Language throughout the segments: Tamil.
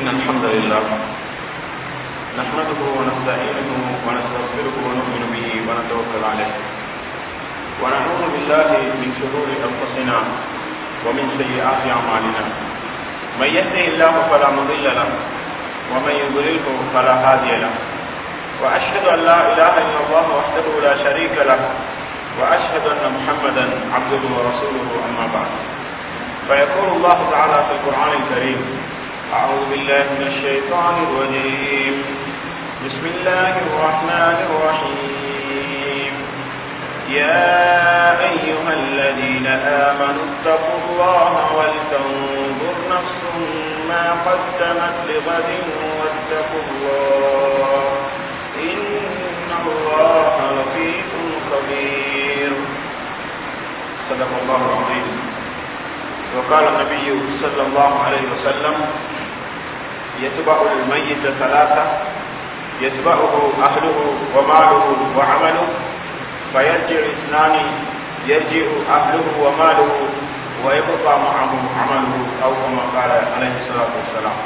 إن الحمد لله نحمده ونستعينه ونستغفره ونؤمن به ونتوكل عليه ونعوذ بالله من شرور أنفسنا ومن سيئات أعمالنا من يهده الله فلا مضل له ومن يضلله فلا هادي له وأشهد أن لا إله إلا الله وحده لا شريك له وأشهد أن محمدا عبده ورسوله أما بعد فيقول الله تعالى في القرآن الكريم أعوذ بالله من الشيطان الرجيم بسم الله الرحمن الرحيم يا أيها الذين آمنوا اتقوا الله ولتنظر نفس ما قدمت لغد واتقوا الله إن الله لطيف خبير صدق الله العظيم. وقال النبي صلى الله عليه وسلم يتبع الميت ثلاثة يتبعه أهله وماله وعمله فيرجع اثنان يرجع أهله وماله ويبقى معه عمله أو كما قال عليه الصلاة والسلام.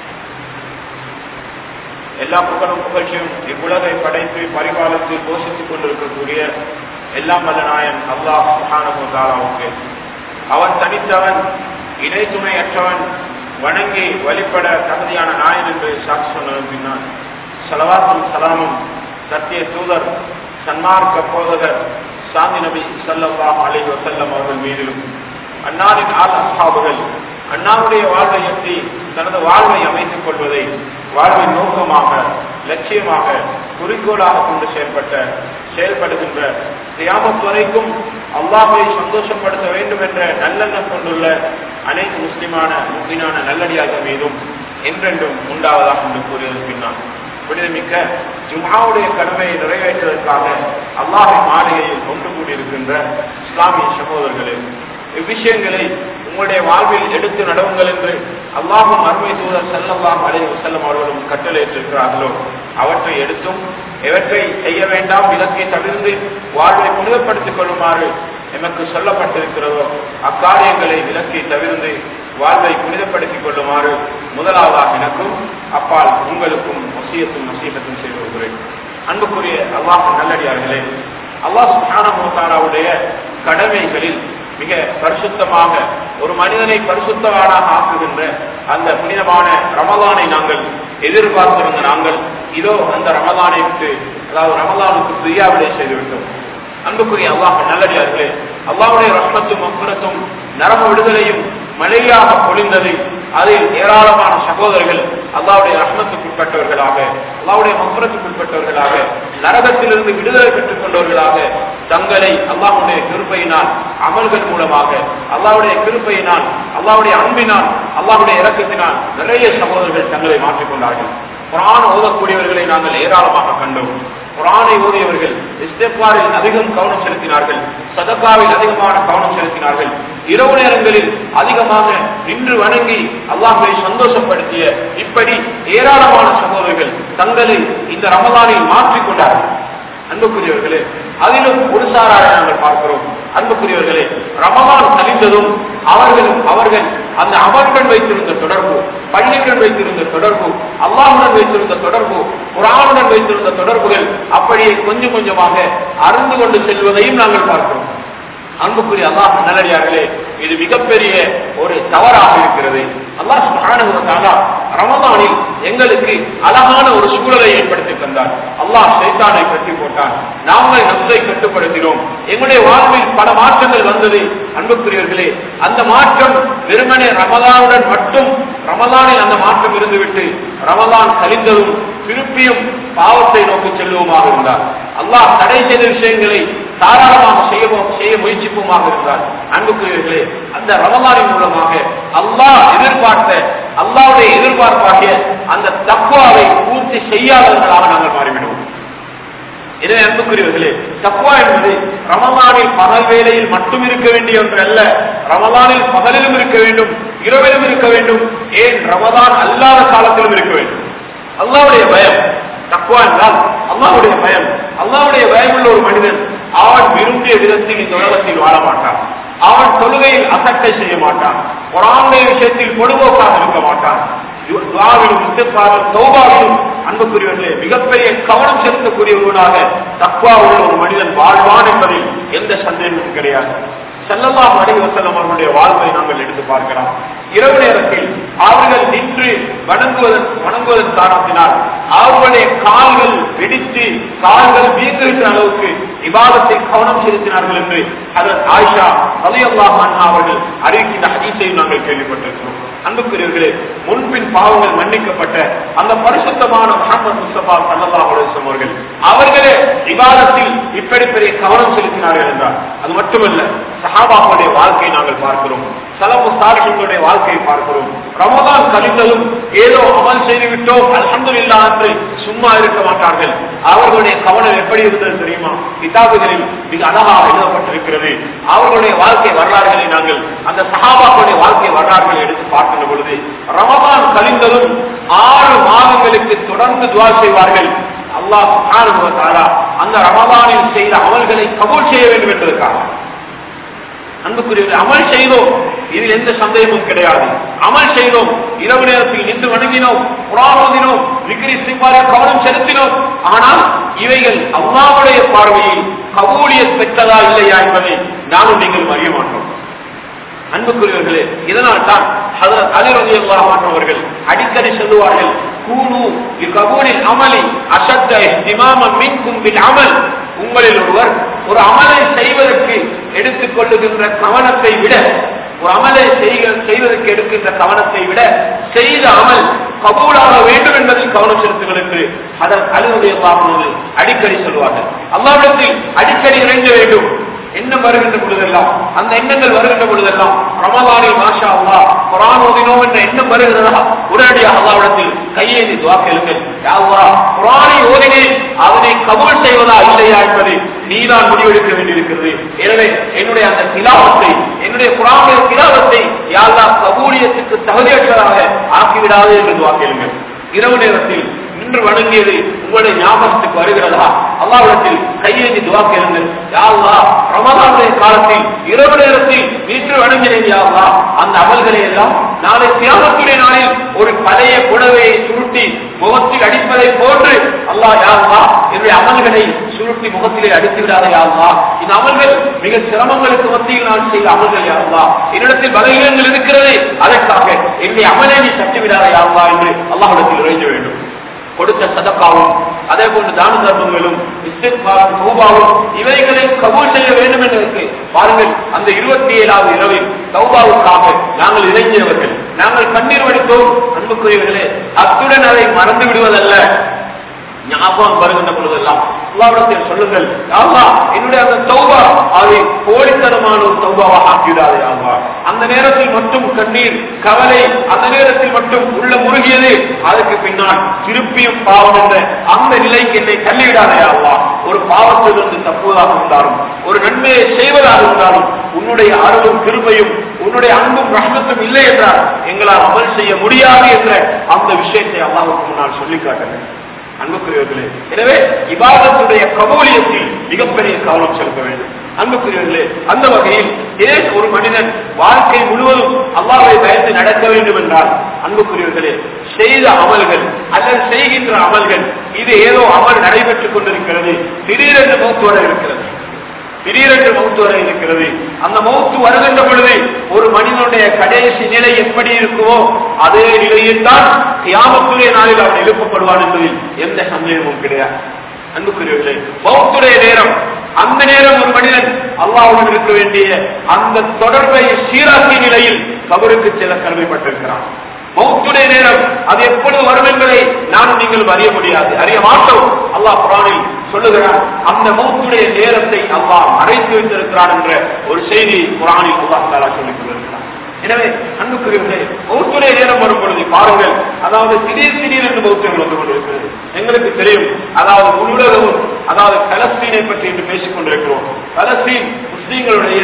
எல்லா புகழும் புகழ்ச்சியும் இவ்வுலகை படைத்து பரிபாலித்து போஷித்துக் கொண்டிருக்கக்கூடிய எல்லாம் வல்ல நாயன் அல்லாஹ் சுப்ஹானஹு வ தஆலாவுக்கு அவன் தனித்தவன், இணை துணையற்றவன், வணங்கி வழிபட தகுதியான நாயன் என்று சாட்சி சொன்னதன் பின்னால் ஸலவாத்தும் ஸலாமும் சத்திய தூதர் சன்மார்க்க போதகர் சாந்தி நபி ஸல்லல்லாஹு அலைஹி வஸல்லம் அவர்கள் மீதிலும் அன்னாரின் ஆல் அஸ்ஹாபுகள் அன்னாருடைய வாழ்வை எட்டி தனது வாழ்வை அமைத்துக் கொள்வதை வாழ்வின் நோக்கமாக லட்சியமாக குறிக்கோளாக கொண்டு செயல்படுகின்ற கியாமத் வரைக்கும் அல்லாஹ்வை சந்தோஷப்படுத்த வேண்டும் என்ற நல்லெண்ணம் கொண்டுள்ள அனைத்து முஸ்லிமான முஃமினான நல்லடியார்கள் மீதும் என்றென்றும் உண்டாவதாக என்று கூறியதன் பின்னால் விடுதமிக்க ஜும்ஆவுடைய கடமையை நிறைவேற்றுவதற்காக அல்லாஹ்வின் மாளிகையில் ஒன்று கூடியிருக்கின்ற இஸ்லாமிய சகோதரர்களே, இவ்விஷயங்களை உங்களுடைய வாழ்வில் எடுத்து நடவுங்கள் என்று அல்லாஹ்வும் அருமை தூதர் ஸல்லல்லாஹு அலைஹி வஸல்லம் அவர்களும் கட்டளையிட்டிருக்கிறார்களோ அவற்றை எடுத்தும் எவற்றை செய்ய வேண்டாம் விலக்கை தவிர்த்து வாழ்வை புனிதப்படுத்திக் கொள்ளுமாறு எமக்கு சொல்லப்பட்டிருக்கிறதோ அக்காரியங்களை விலக்கை தவிர்த்து வாழ்வை புனிதப்படுத்திக் கொள்ளுமாறு முதலாவதாக எனக்கும் அப்பால் உங்களுக்கும் நசீகத்தும் செய்து வருகிறேன். அன்புக்குரிய அல்லாஹ் நல்லடியார்களே, அல்லாஹ் சுப்ஹானஹு வ தஆலாவுடைய கடமைகளில் மிக பரிசுத்தமாக ஒரு மனிதனை பரிசுத்தவானாக ஆக்குகின்ற அந்த புனிதமான ரமலானை நாங்கள் எதிர்பார்த்திருந்த நாங்கள் இதோ அந்த ரமலானை விட்டு, அதாவது ரமலானுக்கு பிரியாவிடை செய்துவிட்டோம். அன்புக்குரிய அல்லாஹ் நல்லடியார்களே, அல்லாஹ்வுடைய ரஹ்மத்தும் மக்ஃபிரத்தும் நரக விடுதலையும் மழையாக பொழிந்தது. அதில் ஏராளமான சகோதரர்கள் அல்லாஹ்வுடைய ரஹ்மத்துக்குட்பட்டவர்களாக, அல்லாஹ்வுடைய மக்ஃபிரத்துக்குட்பட்டவர்களாக, நரகத்திலிருந்து விடுதலை பெற்றுக் கொண்டவர்களாக தங்களை அல்லாஹ்வுடைய கிருபையினால் அமல்கள் மூலமாக, அல்லாஹ்வுடைய கிருபையினால், அல்லாஹ்வுடைய அன்பினால், அல்லாஹ்வுடைய இரக்கத்தினால் நிறைய சகோதரர்கள் தங்களை மாற்றிக்கொண்டார்கள். குர்ஆன் ஓதக்கூடியவர்களை நாங்கள் ஏராளமாக கண்டோம். குர்ஆனை ஓதியவர்கள் இஸ்திக்பாரில் அதிகம் கவனம் செலுத்தினார்கள், சதகாவில் அதிகமான கவனம் செலுத்தினார்கள், இரவு நேரங்களில் அதிகமாக நின்று வணங்கி அல்லாஹ்வை சந்தோஷப்படுத்திய இப்படி ஏராளமான சகோதரர்கள் தங்களை இந்த ரமலானில் மாற்றிக்கொண்டார்கள். அன்புக்குரியவர்களே, அதிலும் ஒரு சாராரை நாங்கள் பார்க்கிறோம். அன்புக்குரியவர்களே, ரமலான் கழிந்ததும் அவர்கள் அந்த அமலுடன் வைத்திருந்த தொடர்பு, பள்ளியுடன் வைத்திருந்த தொடர்பு, அல்லாஹுடன் வைத்திருந்த தொடர்பு, குர்ஆனுடன் வைத்திருந்த தொடர்புகள் அப்படியே கொஞ்சம் கொஞ்சமாக அருந்து கொண்டு செல்வதையும் நாங்கள் பார்க்கிறோம். அன்புக்குரிய அல்லாஹ் நல்லடியார்களே, இது மிகப்பெரிய ஒரு தவறாக இருக்கிறது. அல்லாஹ் சுப்ஹானஹு வ தஆலா ரமலானில் எங்களுக்கு அழகான ஒரு சூழலை ஏற்படுத்தி தந்தார். அல்லாஹ் ஷைத்தானை கட்டி போட்டான், நாங்கள் நப்சை கட்டுப்படுத்தினோம், எங்களுடைய வாழ்வில் பல மாற்றங்கள் வந்தது. அன்புக்குரியவர்களே, அந்த மாற்றம் வெறுமனே ரமலானுடன் மட்டும், ரமலானில் அந்த மாற்றம் இருந்துவிட்டு ரமலான் கழிந்ததும் திருப்பியும் பாவத்தை நோக்கி செல்லுவோமாக இருந்தார். அல்லாஹ் தடை செய்த விஷயங்களை தாராளமாக செய்ய முயற்சிப்போமாக இருந்தார். அன்புக்குரியவர்களே, அந்த ரமலானின் மூலமாக அல்லாஹ் எதிர்பார்த்த, அல்லாஹ்வுடைய எதிர்பார்ப்பாகிய அந்த தக்வாவை பூர்த்தி செய்யாதவர்களாக நாங்கள் மாறிவிடுவோம். எனவே அன்புக்குரியவர்களே, தக்வா என்பது ரமலானில் பகல் வேளையில் மட்டும் இருக்க வேண்டிய ஒன்று அல்ல. ரமலானில் பகலிலும் இருக்க வேண்டும், இரவிலும் இருக்க வேண்டும், ஏன் ரமலான் அல்லாத காலத்திலும் இருக்க வேண்டும். அல்லாஹ்வுடைய பயம், தக்வா என்றால் அல்லாஹ்வுடைய பயம். அல்லாஹ்வுடைய பயமுள்ள ஒரு மனிதன் அவன் விரும்பிய விதத்தில் இந்த உலகத்தில் வாழ மாட்டான். அவன் தொழுகையில் அசட்டை செய்ய மாட்டான், குர்ஆனுடைய விஷயத்தில் பொடுபோக்காக இருக்க மாட்டான், துஆவிலும் இஸ்திக்பாரிலும் தௌபாவிலும் அன்புக்குரியவர்களே மிகப்பெரிய கவனம் செலுத்தக்கூடியவர்களாக தக்வா உள்ள ஒரு மனிதன் வாழ்வான் என்பதில் எந்த சந்தேகமும் கிடையாது. ஸல்லல்லாஹு அலைஹி வஸல்லம் அவர்களுடைய வாழ்வை நாங்கள் எடுத்து பார்க்கலாம். இரவு நேரத்தில் அவர்கள் நின்று வணங்குவதன் காரணத்தினால் அவர்களுடைய கால்கள் வெடித்து கால்கள் வீங்குகின்ற அளவுக்கு இபாதத்தில் கவனம் செலுத்தினார்கள் என்று ஹஜ்ரத் ஆயிஷா ரலியல்லாஹு அன்ஹா அவர்கள் அறிவிக்கின்ற ஹதீஸையும் நாங்கள் கேள்விப்பட்டிருக்கிறோம். அன்புக்குரியவர்களே, முன்பின் பாவங்கள் மன்னிக்கப்பட்ட அந்த பரிசுத்தமான முஹம்மது முஸ்தபா ஸல்லல்லாஹு அலைஹி வஸல்லம் அவர்களே இபாதத்தில் இப்படி பெரிய கவனம் செலுத்தினார்கள் என்றால் அது மட்டுமல்ல, சஹாபாக்களுடைய வாழ்க்கையை நாங்கள் பார்க்கிறோம், சலஃபு சாலிஹீன்களுடைய வாழ்க்கையை பார்க்கிறோம். ரமதான் கழிந்ததும் ஏதோ அமல் செய்து விட்டோம் அல்ஹம்துலில்லாஹ் என்று சும்மா இருக்க மாட்டார்கள். அவர்களுடைய கவனம் எப்படி இருந்தது தெரியுமா? கிதாபுகளில் மிக அழகாக எழுதப்பட்டிருக்கிறது. அவர்களுடைய வாழ்க்கை வரலாறுகளை நாங்கள் அந்த சஹாபாக்களுடைய வாழ்க்கை வரலாறுகளை எடுத்து பார்க்கின்ற பொழுது ரமதான் கழிந்ததும் 6 மாதங்களுக்கு தொடர்ந்து துஆ செய்வார்கள். அல்லாஹ் சுப்ஹானஹு வ தஆலா அந்த ரமதானில் செய்த அமல்களை கபூல் செய்ய வேண்டும் என்பதற்காக. அன்புக்குரிய அமல் செய்தோம், இதில் எந்த சந்தேகமும் கிடையாது. அமல் செய்தோம், இரவு நேரத்தில் நின்று வணங்கினோம், குர்ஆன் ஓதினோம், விக்ர் இஸ்திக்பாரில் கவனம் செலுத்தினோம். ஆனால் இவைகள் அல்லாஹ்வுடைய பார்வையில் கபூலியத் பெற்றதா இல்லையா என்பதை நானும் நீங்கள் அறிய மாட்டோம். அன்புக்குரியவர்களே, இதனால் தான் ஹஜ்ரத் அலி ரலியல்லாஹு அன்ஹு அவர்கள் அடிக்கடி சொல்லுவார்கள், கூனு லிகபூலில் அமலி அஷத்த இஹ்திமாமன் மின்கும் பில் அமல். உங்களில் ஒருவர் ஒரு அமலை செய்வதற்கு எடுத்துக் கொள்ளுகின்ற கவனத்தை விட, ஒரு அமலை செய்வதற்கு எடுக்கின்ற கவனத்தை விட செய்த அமல் கபூலாக வேண்டும் என்பதில் கவனம் செலுத்துங்கள் என்று ஹஜ்ரத் அலி ரலியல்லாஹு அன்ஹு அடிக்கடி சொல்வார்கள். அல்லாஹ்விடத்தில் அடிக்கடி இறைஞ்ச வேண்டும். எண்ணம் வருகின்ற பொழுதெல்லாம், அந்த எண்ணங்கள் வருகின்ற பொழுதெல்லாம் ரமலானில் மாஷா அல்லாஹ் குர்ஆன் ஓதினோம் என்ற எண்ணம் வருகிறதா உடனடியாக அல்லாஹ்விடத்தில் கையேந்தி துஆ கேளுங்கள். யா அல்லாஹ், குர்ஆனை ஓதினேன், அதனை கபூல் செய்வதா இல்லையா என்பதை நீதான் முடிவெடுக்க வேண்டியிருக்கிறது. எனவே என்னுடைய அந்த திலாவத்தை, என்னுடைய குர்ஆனுடைய திலாவத்தை யா அல்லாஹ் கபூலியத்துக்கு தகுதியற்றதாக ஆக்கிவிடாதே என்று துஆ கேளுங்கள். இரவு நேரத்தில் நின்று வணங்கியது உங்களுடைய ஞாபகத்துக்கு வருகிறதா? அல்லாஹ்விடத்தில் கையேந்தி துஆ கேளுங்கள். யா அல்லாஹ், ரமலானுடைய காலத்தில் இரவு நேரத்தில் நின்று வணங்கினேன் யா அல்லாஹ், அந்த அமல்களை எல்லாம் நாளை கியாமத்துடைய நாளில் ஒரு பழைய புடவையை சுருட்டி முகத்தில் அடிப்பதை போன்று அல்லாஹ் யா அல்லாஹ் என்னுடைய அமல்களை சுருட்டி முகத்திலே அடித்து விடாத யா அல்லாஹ். இந்த அமல்கள் மிக சிரமங்களுக்கு மத்தியில் நான் செய்த அமல்கள் யா அல்லாஹ், என்னிடத்தில் பலவீனங்கள் இருக்கிறது, அதற்காக என்னுடைய அமலை நீ தட்டி விடாத யா அல்லாஹ் என்று அல்லாஹ்விடத்தில் இறைஞ்ச வேண்டும். கொடுத்த சதக்காவும் அதே போன்று தான தர்மங்களும் இஸ்திக்பாரும் தௌபாவும் இவைகளை கபூல் செய்ய வேண்டும் என்பதற்கு பாருங்கள், அந்த 27வது இரவில் தௌபாவுக்காக நாங்கள் இறைஞ்சியவர்கள், நாங்கள் கண்ணீர் வடித்தோம். அன்புக்குரியவர்களே, அத்துடன் அதை மறந்து விடுவதல்ல, ஞாபகம் வருகின்ற பொழுதெல்லாம் அல்லாஹ்விடத்தில் சொல்லுங்கள், யா அல்லாஹ் என்னுடைய அந்த தௌபா அதை போலித்தனமான ஒரு தௌபாவாக ஆக்கிவிடாதே யா அல்லாஹ். அந்த நேரத்தில் மட்டும் கண்ணீர் கவலை, அந்த நேரத்தில் மட்டும் உள்ள முருகியது, அதுக்கு பின்னால் திருப்பியும் பாவம் என்ற அந்த நிலைக்கு என்னை தள்ளிவிடாதே யா அல்லாஹ். ஒரு பாவத்திலிருந்து தப்புவதாக இருந்தாலும், ஒரு நன்மையை செய்வதாக இருந்தாலும் உன்னுடைய அருளும் கிருபையும் உன்னுடைய அன்பும் ரஹ்மத்தும் இல்லை என்றால் எங்களால் அமல் செய்ய முடியாது என்ற அந்த விஷயத்தை அல்லாஹ்வுக்கு முன்னால் சொல்லி காட்டுங்கள். அன்புக்குரியவர்களே, எனவே இபாதத்துடைய கபூலியத்தில் மிகப்பெரிய கவனம் செலுத்த வேண்டும். அன்புக்குரியவர்களே, அந்த வகையில் ஏன் ஒரு மனிதன் வாழ்க்கை முழுவதும் அல்லாஹ்வை பயந்து நடக்க வேண்டும் என்றால், அன்புக்குரியவர்களே, செய்த அமல்கள் அல்லது செய்கின்ற அமல்கள், இது ஏதோ அமல் நடைபெற்றுக் கொண்டிருக்கிறது, திடீரென்று மௌத்து வர இருக்கிறது, திடீரென்று மௌத்து வர இருக்கிறது. அந்த மௌத்து வருகின்ற பொழுது ஒரு மனிதனுடைய கடைசி நிலை எப்படி இருக்குமோ அதே நிலையில் தான் கியாமத்துடைய நாளில் அவன் எழுப்பப்படுவான் என்பதில் எந்த சந்தேகமும் கிடையாது. அன்புக்குரியவர்களே, மௌத்துடைய நேரம், அந்த நேரம் ஒரு மனிதன் அல்லாஹ்வுடன் இருக்க வேண்டிய அந்த தொடர்பை சீராக்கிய நிலையில் கபருக்கு செல்ல கடமைப்பட்டிருக்கிறான். மௌத்துடைய நேரம் அது எப்பொழுது வரும் என்பதை நானும் நீங்கள் அறிய முடியாது, அறிய மாட்டோம். அல்லாஹ் குர்ஆனில் சொல்லுகிறான், அந்த மௌத்துடைய நேரத்தை அல்லாஹ் மறைத்து வைத்திருக்கிறான் என்ற ஒரு செய்தி குர்ஆனில் அல்லாஹ் தஆலா சொல்லிக் கொண்டிருக்கிறான். எனவே அன்புக்குரியவர்களே, மௌத்துடைய நேரம் வரும் பொழுது பாருங்கள், அதாவது திடீர் என்று மௌத்து வந்து கொண்டிருக்கிறது. எங்களுக்கு தெரியும், அதாவது உலகமும், அதாவது பலஸ்தீனை பற்றி என்று பேசிக் கொண்டிருக்கிறோம். பலஸ்தீன் முஸ்லிம்களுடைய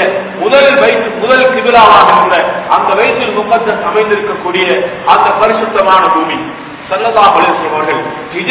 முதல் கிபிலாவாக இருந்த அந்த பைத்துல் முகத்தஸ் அமைந்திருக்கக்கூடிய அந்த பரிசுத்தமான பூமி. ஸல்லல்லாஹு அலைஹி வஸல்லம் அவர்கள்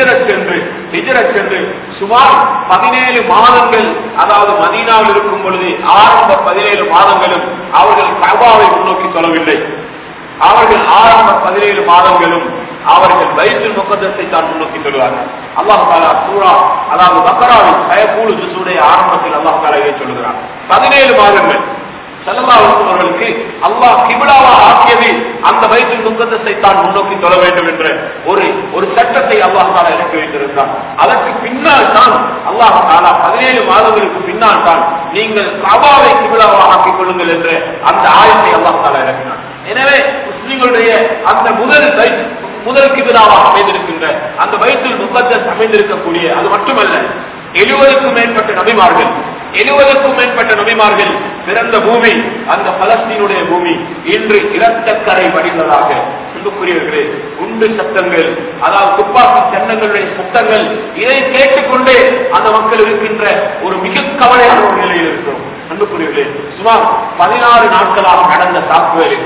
ஹிஜ்ரத் சென்று சுமார் 17 மாதங்கள், அதாவது மதீனாவில் இருக்கும் பொழுது ஆரம்ப 17 மாதங்களும் அவர்கள் கஅபாவை முன்னோக்கி தொழவில்லை. அவர்கள் ஆரம்ப 17 மாதங்களும் அவர்கள் பைத்துல் முகத்தஸை தான் முன்னோக்கி சொல்கிறார்கள். அல்லாஹ் தஆலா சூரா அதாவது பக்ராவில் பயக்கூலு ஜுஸுடைய ஆரம்பத்தில் அல்லாஹ் தஆலா இதை சொல்கிறார். 17 மாதங்கள் ஸல்லல்லாஹு அலைஹி வஸல்லம் அவர்களுக்கு அல்லாஹ் கிப்லாவா ஆக்கியது அந்த பைத்துல் முகத்தஸை தான் முன்னோக்கி தொழ வேண்டும் என்ற ஒரு சட்டத்தை அல்லாஹ் தஆலா இறக்கி வைத்திருந்தார். அதற்கு பின்னால் தான் அல்லாஹ் தஆலா 17 மாதங்களுக்கு பின்னால் தான் நீங்கள் கஅபாவை கிப்லாவா ஆக்கிக் கொள்ளுங்கள் என்ற அந்த ஆயத்தை அல்லாஹ் தஆலா இறக்கினார். எனவே முஸ்லிம்களுடைய அந்த முதல் கிப்லாவாக அமைந்திருக்கின்ற அந்த பைத்துல் முகத்தஸ் அமைந்திருக்கக்கூடிய அது மட்டுமல்ல 70க்கும் மேற்பட்ட நபிமார்கள் பிறந்த பூமி அந்த பலஸ்தீனுடைய பூமி இன்று இரத்தக்கரை வடிந்ததாக அன்புக்குரியவர்களே குண்டு சத்தங்கள் அதாவது துப்பாக்கி சன்னங்களுடைய சத்தங்கள் இதை கேட்டுக்கொண்டே அந்த மக்கள் இருக்கின்ற ஒரு மிக கவலையான ஒரு நிலையில் இருக்கிறோம். அன்புக்குரியவர்களே சுமார் 14 நாட்களாக நடந்த தாக்குதலில்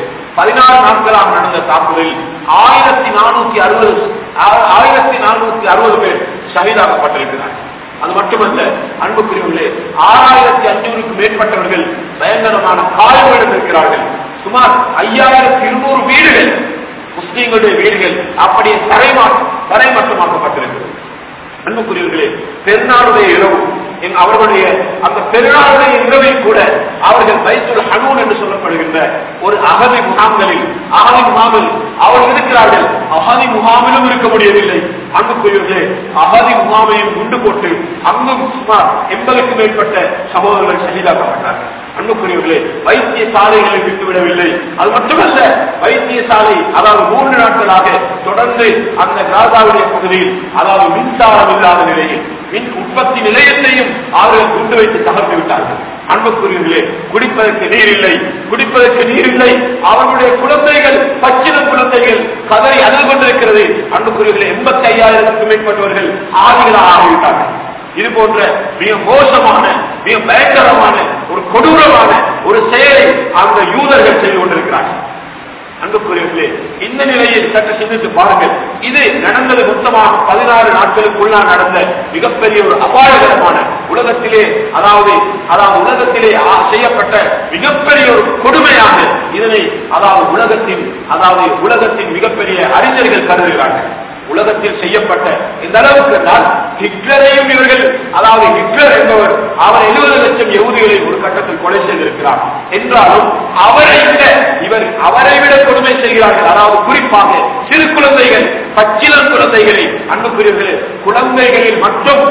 1460 பேர் ஷஹீதாக்கப்பட்டிருக்கிறார்கள். அது மட்டுமல்ல அன்புக்குரியவர்களே 6500க்கும் மேற்பட்டவர்கள் பயங்கரமான காயங்களுடன் இருக்கிறார்கள். சுமார் 5200 வீடுகள் முஸ்லிம்களுடைய வீடுகள் அப்படியே தரைமட்டமாக்கப்பட்டிருக்கிறது. அன்புக்குரியவர்களே பெருநாளுடைய இரவு அவர்களுடைய அந்த பெருநாளுடைய இரவில் கூட அவர்கள் பைத்துல் ஹனூன் என்று சொல்லப்படுகின்ற ஒரு அகதி முகாமில் அவர்கள் இருக்கிறார்கள். அகதி முகாமிலும் இருக்க முடியவில்லை. அன்புக்குரியவர்களே அகதி முகாமையும் குண்டு போட்டு அங்கும் சுமார் 80க்கும் மேற்பட்ட சகோதரர்கள் ஷஹீதாக்கப்பட்டார்கள். அன்புக்குரியவர்களே வைத்தியசாலைகளை விட்டுவிடவில்லை. அது மட்டுமல்ல வைத்தியசாலை அதாவது 3 நாட்களாக தொடர்ந்து அந்த காசாவுடைய பகுதியில் அதாவது மின்சாரம் இல்லாத நிலையில் மின் உற்பத்தி நிலையத்தையும் அவர்கள் குண்டு வைத்து தகர்த்து விட்டார்கள். அன்புக்குரியவர்களே குடிப்பதற்கு நீர் இல்லை. அவர்களுடைய குழந்தைகள் பச்சிளம் குழந்தைகள் கதறி அழுது கொண்டிருக்கிறது. அன்புக்குரியவர்களே 85,000க்கும் மேற்பட்டவர்கள் ஆதிகளாக ஆகிவிட்டார்கள். இது போன்ற மிக மோசமான மிக பயங்கரமான ஒரு கொடூரமான ஒரு செயலை அந்த யூதர்கள் செய்து கொண்டிருக்கிறார்கள். அன்புக்குரியவர்களே இந்த நிலையில் சற்று சிந்தித்து பாருங்கள். இது நடந்தது மொத்தமாக 16 நாட்களுக்குள்ளாக நடந்த மிகப்பெரிய ஒரு அபாயகரமான உலகத்திலே அதாவது உலகத்திலே செய்யப்பட்ட மிகப்பெரிய ஒரு கொடுமையாக இதனை உலகத்தின் மிகப்பெரிய அறிஞர்கள் கருதுகிறார்கள். உலகத்தில் செய்யப்பட்ட இந்த அளவுக்கு என்றால் ஹிட்லரையும் இவர்கள் ஹிட்லர் என்பவர் அவர் 70 லட்சம் யகூதிகளை ஒரு கட்டத்தில் கொலை செய்திருக்கிறார் என்றாலும் அவரை விட கொடுமை செய்கிறார்கள். அதாவது குறிப்பாக சிறு குழந்தைகள் பச்சிளம் குழந்தைகளை அன்புக்குரியவர்களே குழந்தைகள் மட்டும்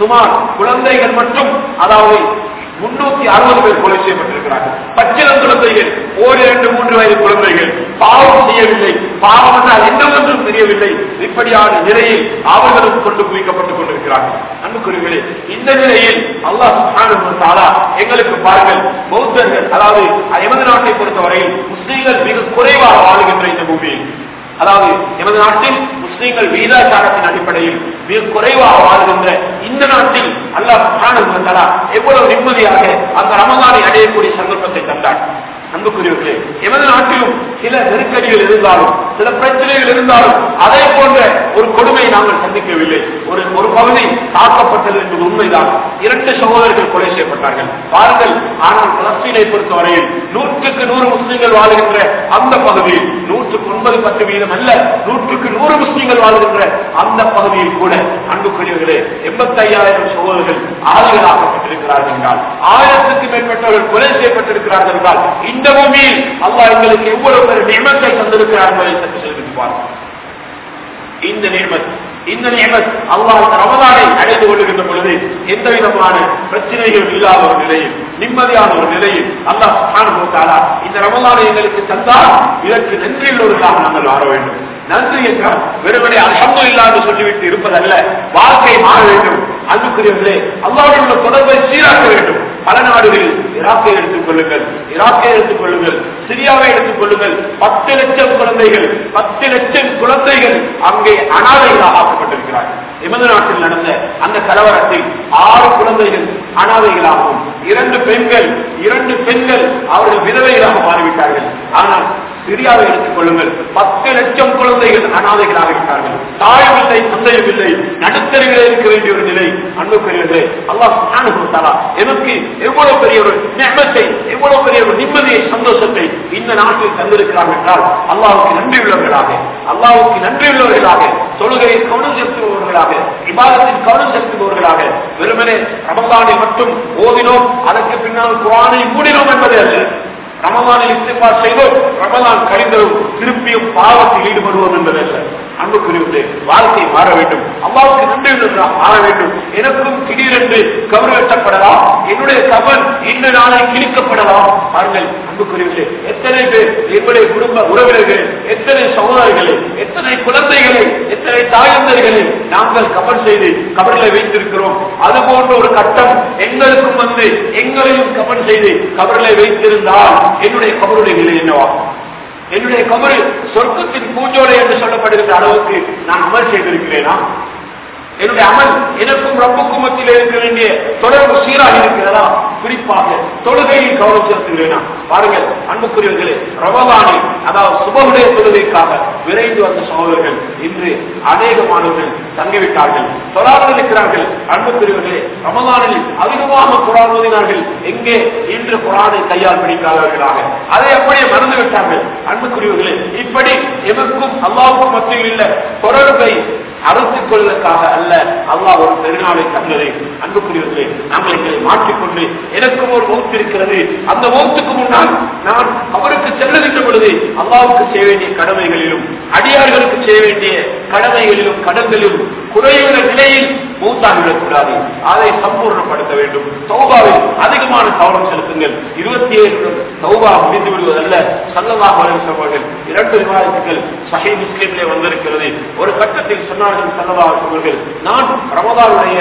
360 பேர் கொலை செய்யப்பட்டிருக்கிறார்கள். பச்சிளம் குழந்தைகள் 1-2-3 வயது குழந்தைகள் பாவம் செய்யவில்லை. பாவம் என்றால் என்னவென்றும் தெரியவில்லை. இப்படியான நிலையில் அவர்களும் கொண்டு குவிக்கப்பட்டுக் கொண்டிருக்கிறார்கள். அன்புக்குரியவர்களே இந்த நிலையில் அல்லாஹ் சுப்ஹானஹு வ தஆலா எங்களுக்கு பாருங்கள் பௌத்தர்கள் அதாவது எமது நாட்டை பொறுத்தவரையில் முஸ்லிம்கள் மிக குறைவாக வாழுகின்ற இந்த பூமியில் எமது நாட்டில் முஸ்லிம்கள் வீதாச்சாரத்தின் அடிப்படையில் மிக குறைவாக வாழ்கின்ற இந்த நாட்டில் அல்லாஹ் சுப்ஹானஹு வ தஆலா எவ்வளவு நிம்மதியாக அந்த ரமலானை அடையக்கூடிய சந்தர்ப்பத்தை தந்தார். அன்புக்குரியவர்களே எமது நாட்டிலும் சில நெருக்கடிகள் இருந்தாலும் சில பிரச்சனைகள் இருந்தாலும் அதே போன்ற ஒரு கொடுமையை நாங்கள் சந்திக்கவில்லை. ஒரு பகுதி தாக்கப்பட்டது என்பது உண்மைதான். 2 சகோதரர்கள் கொலை செய்யப்பட்டார்கள் பாருங்கள். ஆனால் பலஸ்தீனை பொறுத்தவரையில் 100க்கு 100 முஸ்லிம்கள் வாழ்கின்ற அந்த பகுதியில் 109% அல்ல 100க்கு 100 முஸ்லிம்கள் வாழ்கின்ற அந்த பகுதியில் கூட அன்புக்குரியவர்களே 85,000 சகோதரர்கள் ஆளுகளாக்கப்பட்டிருக்கிறார்கள் என்றால் 1000க்கு மேற்பட்டவர்கள் கொலை செய்யப்பட்டிருக்கிறார்கள் என்றால் இந்த பூமியில் அல்லாஹ் எங்களுக்கு எவ்வளவு பெரிய நியமத்தை தந்திருக்கிறார் என்பதை சற்று சிந்திப்பார். இந்த நியமத் அல்லாஹ் இந்த ரமலானை அடைந்து கொள்ளுகின்ற பொழுது எந்த விதமான பிரச்சனைகளும் இல்லாத ஒரு நிலையில் நிம்மதியான ஒரு நிலையில் அல்லாஹ் சுப்ஹானஹு வ தஆலா இந்த ரமலானை எங்களுக்கு தந்தால் இதற்கு நன்றியுள்ளவர்களாக நாங்கள் வாழ வேண்டும். நன்றி என்றால் வெறுமனே அல்ஹம்துலில்லாஹ் என்று சொல்லிவிட்டு இருப்பதல்ல, வாழ்க்கை மாற வேண்டும். அன்புக்குரியவர்களே அல்லாஹ்வுடன் உள்ள தொடர்பை சீராக்க வேண்டும். பல நாடுகளில் ஈராக்கை எடுத்துக் கொள்ளுங்கள், சிரியாவை எடுத்துக் கொள்ளுங்கள். 10 லட்சம் குழந்தைகள் அங்கே அனாதைகளாக ஆக்கப்பட்டிருக்கிறார்கள். எமது நாட்டில் நடந்த அந்த கலவரத்தில் 6 குழந்தைகள் அனாதைகளாகவும் 2 பெண்கள் அவர்கள் விதவைகளாக மாறிவிட்டார்கள். ஆனால் சிரியாவை எடுத்துக் கொள்ளுங்கள். 10 லட்சம் குழந்தைகள் அனாதைகளாக இருக்கிறார்கள். தாயும் இல்லை, தந்தையும் இல்லை, நடுத்தருவிலே இருக்க வேண்டிய ஒரு நிலை. அன்புக்குரியவர்களே, அல்லாஹ் சுப்ஹானஹு வ தஆலா எனக்கு எவ்வளவு பெரிய ஒரு நிஅமத்தை, எவ்வளவு பெரிய ஒரு நிம்மதியை, சந்தோஷத்தை இந்த நாட்டில் தந்திருக்கிறார் என்றால் அல்லாஹ்வுக்கு நன்றியுள்ளவர்களாக, அல்லாஹ்வுக்கு நன்றியுள்ளவர்களாக, தொழுகையை கவனம் செலுத்துபவர்களாக, இபாதத்தில் கவனம் செலுத்துபவர்களாக, வெறுமனே ரமலானில் மட்டும் ஓதினோம், அதற்கு பின்னால் குர்ஆனை மூடினோம் என்பதே அல்ல. ரமலானில் இஸ்திக்பார் செய்தோம், ரமலான் கழிந்ததும் திருப்பியும் பாவத்தில் ஈடுபடுவோம் என்பதல்ல. அன்புக்குரியவர்களே, வாழ்க்கை மாற வேண்டும், அல்லாஹ்வுக்கு நன்றி மாற வேண்டும். எனக்கும் திடீரென்று கபர் வெட்டப்படலாம், என்னுடைய கபர் இன்று நாளை கிழிக்கப்படலாம். பாருங்கள் அன்புக்குரியவர்களே, எத்தனை பேர் என்னுடைய குடும்ப உறவினர்கள், எத்தனை சகோதரர்களை, எத்தனை குழந்தைகளை, எத்தனை தாயந்தர்களை நாங்கள் கபர் செய்து கபரில் வைத்திருக்கிறோம். அது போன்ற ஒரு கட்டம் எங்களுக்கும் வந்து எங்களையும் கபர் செய்து கபரில் வைத்திருந்தால் என்னுடைய கபருடைய நிலை என்னவாகும்? என்னுடைய கபரு சொர்க்கத்தின் பூஞ்சோலை என்று சொல்லப்படுகின்ற அளவுக்கு நான் அமல் செய்திருக்கிறேனா? என்னுடைய அமல் எனக்கும் ரப்புக்கும் மத்தியில் இருக்க வேண்டிய தொடர்பு சீராக இருக்கிறதா? குறிப்பாக தொழுகையில் கவனம் செலுத்துகிறேனா? பாருங்கள் அன்புக்குரியவர்களே, ரமலானில் அதாவது சுபஹுடைய தொழுகைக்காக விரைந்து வந்த சகோதரர்கள் இன்று அநேகமானவர்கள் தங்கிவிட்டார்கள், தொழாமல் இருக்கிறார்கள். அன்புக்குரியவர்களே, ரமலானில் அதிகமாக குர்ஆன் ஓதினார்கள். எங்கே? இன்று குர்ஆனை கையால் பிடிக்காதவர்களாக அதை அப்படியே மறந்து விட்டார்கள். அன்புக்குரியவர்களே, இப்படி எமக்கும் அல்லாஹ்வுக்கும் மத்தியில் உள்ள தொடர்பை அறுத்துக் கொள்வதற்காக அல்ல அல்லாஹ் ஒரு பெருநாளை தந்ததை. அன்புக்குரியவர்களே, நாங்கள் எங்களை மாற்றிக்கொண்டு எனக்கும் ஒரு மௌத் இருக்கிறது, அந்த மௌத்துக்கு முன்னால் நான் அவருக்கு செல்லுகின்ற பொழுது அல்லாஹ்வுக்கு செய்ய வேண்டிய கடமைகளிலும் அடியார்களுக்கு செய்ய வேண்டிய கடமைகளிலும் கடன்களிலும் குறையுள்ள நிலையில் மௌத்தாகிவிடக்கூடாது. அதை சம்பூர்ணப்படுத்த வேண்டும். தௌபாவில் அதிகமான கவனம் செலுத்துங்கள். 27 தௌபா முடிந்து விடுவதல்ல. ஸல்லல்லாஹு அலைஹி வஸல்லம் அவர்கள் 2 ரிவாயத்துகள் சஹீஹ் முஸ்லிமிலே வந்திருக்கிறது. ஒரு கட்டத்தில் சொன்னார்கள் ஸல்லல்லாஹு அலைஹி வஸல்லம், நான் ரமலானுடைய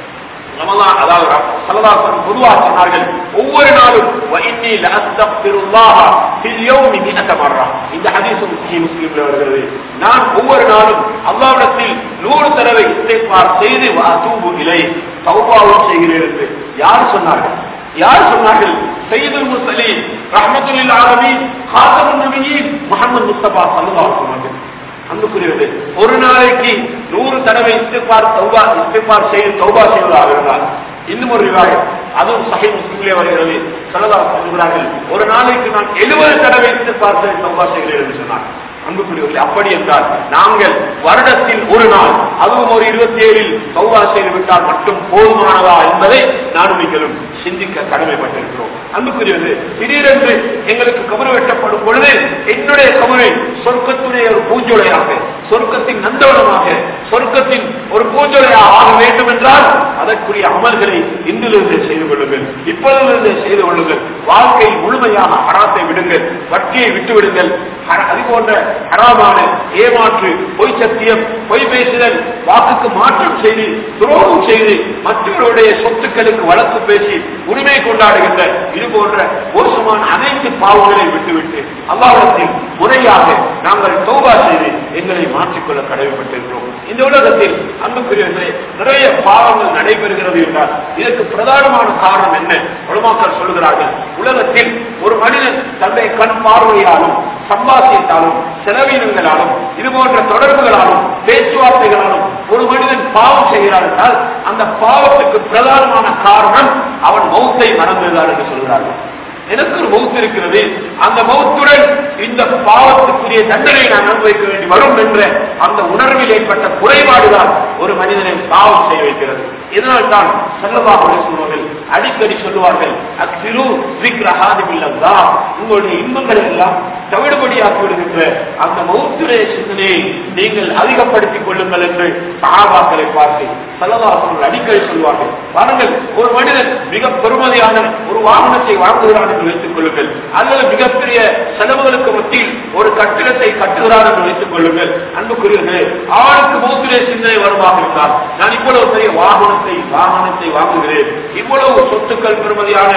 அதாவது ஸல்லல்லாஹு பொதுவாக சொன்னார்கள், ஒவ்வொரு நாளும் வஇன்னி லஅஸ்தக்ஃபிருல்லாஹ ஃபில் யௌமி 100 மர்ரா. இந்த ஹதீஸ் சஹீஹ் முஸ்லிமில் வருகிறது. நான் ஒவ்வொரு நாளும் அல்லாஹ்விடத்தில் 100 தடவை இஸ்திக்பார் செய்து வஅதூபு இலை, தௌபாவும் செய்கிறேன் என்று யார் சொன்னார்கள்? யார் சொன்னார்கள்? சய்யிதுல் முர்சலீன் ரஹ்மத்துல் ஆலமீன் காத்தமுன் நபியீன் முஹம்மது முஸ்தபா ஸல்லல்லாஹு அலைஹி வஸல்லம். அன்புக்குரியவர்களே, ஒரு நாளைக்கு 100 தடவை இஸ்திக்பார் செய்து தௌபா செய்வதாக இருந்தால், இன்னும் ஒரு ரிவாயத் அதுவும் சஹீஹ் முஸ்லிமிலே வருகிறது. ஸல்லல்லாஹு அலைஹி வஸல்லம் சொல்கிறார்கள், ஒரு நாளைக்கு நான் 70 தடவை இஸ்திக்பார் செய்து தௌபா செய்கிறேன் என்று சொன்னார். அன்புக்குரியவர்களே, அப்படி என்றால் நாங்கள் வருடத்தில் ஒரு நாள், அதுவும் ஒரு 27இல் தௌபா செய்து விட்டால் மட்டும் போதுமானதா என்பதை நானும் நீங்களும் சிந்திக்க கடமைப்பட்டிருக்கிறோம். அன்புக்குரியவர்களே, திடீரென்று எங்களுக்கு கபரு வெட்டப்படும் பொழுது என்னுடைய கபரை சொர்க்கத்துடைய ஒரு பூஞ்சோலையாக, சொர்க்கத்தின் நந்தவனமாக, சொர்க்கத்தின் ஒரு பூஞ்சோலையாக ஆக வேண்டும் என்றால் அதற்குரிய அமல்களை இன்றிலிருந்து செய்து கொள்ளுங்கள், இப்பொழுதிலிருந்து செய்து கொள்ளுங்கள். வாழ்க்கை முழுமையாக ஹராத்தை விடுங்கள், வட்டியை விட்டு விடுங்கள். அது போன்ற ஹராமான ஏமாற்று, பொய் சத்தியம், பொய் பேசுதல், வாக்குக்கு மாற்றம் செய்து துரோகம் செய்து மற்றவருடைய சொத்துக்களுக்கு வழக்கு பேசி உரிமை கொண்டாடுகின்ற இது போன்ற மோசமான அனைத்து பாவங்களை விட்டுவிட்டு அல்லாஹ்விடத்தில் முறையாக நாங்கள் தௌபா செய்து எங்களை மாற்றிக்கொள்ள கடமைப்பட்டிருக்கிறோம். இந்த உலகத்தில் அன்புக்குரியவர்களே, நிறைய பாவங்கள் நடைபெறுகிறது என்றால் இதற்கு பிரதானமான காரணம் என்ன? உலமாக்கள் சொல்லுகிறார்கள், உலகத்தில் ஒரு மனிதன் தன்னுடைய கண் பார்வையாலும் சம்பாத்தியத்தாலும் செலவீனங்களாலும் இது போன்ற தொடர்புகளாலும் பேச்சுவார்த்தைகளாலும் ஒரு மனிதன் பாவம் செய்கிறார் என்றால் அந்த பாவத்துக்கு பிரதானமான காரணம் அவன் மௌத்தை மறந்துதான் என்று சொல்கிறார்கள். எனக்கு ஒரு மௌத் இருக்கிறது, அந்த மௌத்துடன் இந்த பாவத்துக்குரிய தண்டனை நான் அனுபவிக்க வேண்டி வரும் என்ற அந்த உணர்வில் ஏற்பட்ட குறைபாடுதான் ஒரு மனிதனை பாவம் செய்ய வைக்கிறது. இதனால் தான் ஸல்லல்லாஹு அலைஹி வஸல்லம் அடிக்கடி சொல்லுவார்கள், அக்ஸிரு ஸிக்ர ஹாதிபில்லல்லாஹ், உங்களுடைய இன்பங்களை எல்லாம் தவிடுபடியாக்கி விடுகின்ற அந்த மௌத்துடைய சிந்தனையை நீங்கள் அதிகப்படுத்திக் கொள்ளுங்கள் என்று சஹாபாக்களை பார்த்து ஸல்லல்லாஹு அலைஹி வஸல்லம் அடிக்கடி சொல்வார்கள். பாருங்கள், ஒரு மனிதன் மிக பெருமதியான ஒரு வாகனத்தை வாங்குகிறான் என்று வைத்துக் கொள்ளுங்கள், அல்லது மிகப்பெரிய செலவுகளுக்கு மத்தியில் ஒரு கட்டிடத்தை கட்டுகிறார் என்று வைத்துக் கொள்ளுங்கள். அன்புக்குரியவர்களே, ஆளுக்கு மௌத்துடைய சிந்தனை வருமாக இருந்தால், நான் இவ்வளவு பெரிய வாகனத்தை வாங்குகிறேன், இவ்வளவு சொத்துக்கள் பெருமதியான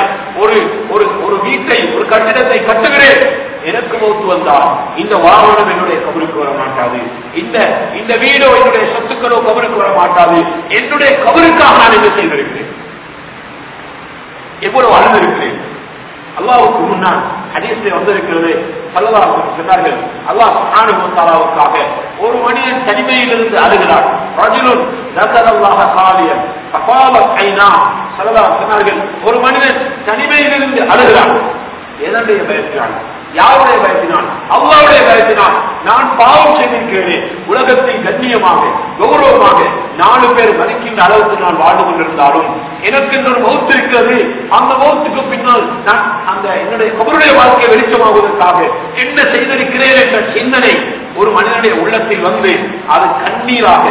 ஒரு வீட்டை, ஒரு கட்டிடத்தை கட்டுகிறேன், எனக்கு மௌத்து வந்தால் இந்த வாகனம் என்னுடைய கபருக்கு வர மாட்டாது, இந்த வீடோ என்னுடைய சொத்துக்களோ கபருக்கு வர மாட்டாது, என்னுடைய கபருக்காக நான் என்ன செய்திருக்கிறேன், எவ்வளவு அழுந்திருக்கிறேன். அல்லாஹ்வுக்கு முன்னால் ஹதீஸிலே வந்திருக்கிறது, ஸல்லல்லாஹு அலைஹி வஸல்லம் சொன்னார்கள், அல்லாஹ் சுப்ஹானஹு வ தஆலாவுக்காக ஒரு மனிதன் தனிமையிலிருந்து அழுகிறான். ரஜுலுன் ذكرல்லாஹ காலியன் ஃபகாலத் ஐனா. ஸல்லல்லாஹு அலைஹி சொன்னார்கள், ஒரு மனிதன் தனிமையிலிருந்து அழுகிறான். எதனுடைய பயத்தினால்? யாருடைய பயத்தினால்? அல்லாஹ்வுடைய பயத்தினால். நான் பாவம் செய்திருக்கிறேன், உலகத்தில் கண்ணியமாக கௌரவமாக 4 பேர் மதிக்கின்ற அளவுக்கு நான் வாழ்ந்து கொண்டிருந்தாலும் எனக்கு ஒரு மௌத் இருக்கிறது. அந்த மௌத்துக்கு பின்னால் நான் அந்த என்னுடைய கபருடைய வாழ்க்கையை வெளிச்சமாகுவதற்காக என்ன செய்திருக்கிறேன் என்ற சிந்தனை ஒரு மனிதனுடைய உள்ளத்தில் வந்து அது கண்ணீராக